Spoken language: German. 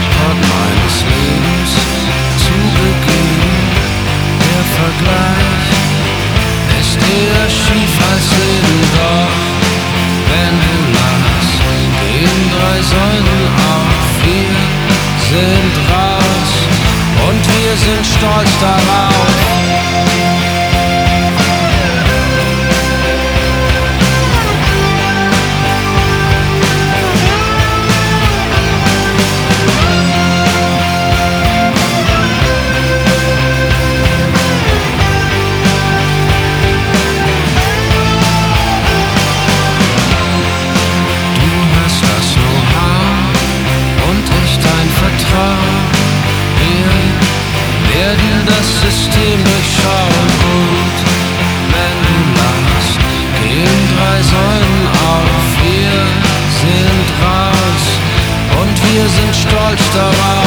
Jackpot meines Lebens zu begehen. Der Vergleich ist eher schief als Leben, doch wenn du lachst, gehen 3 Säulen auf. Wir sind raus und wir sind stolz darauf. System durchschauen und wenn du lachst, gehen 3 Säulen auf. Wir sind raus und wir sind stolz darauf.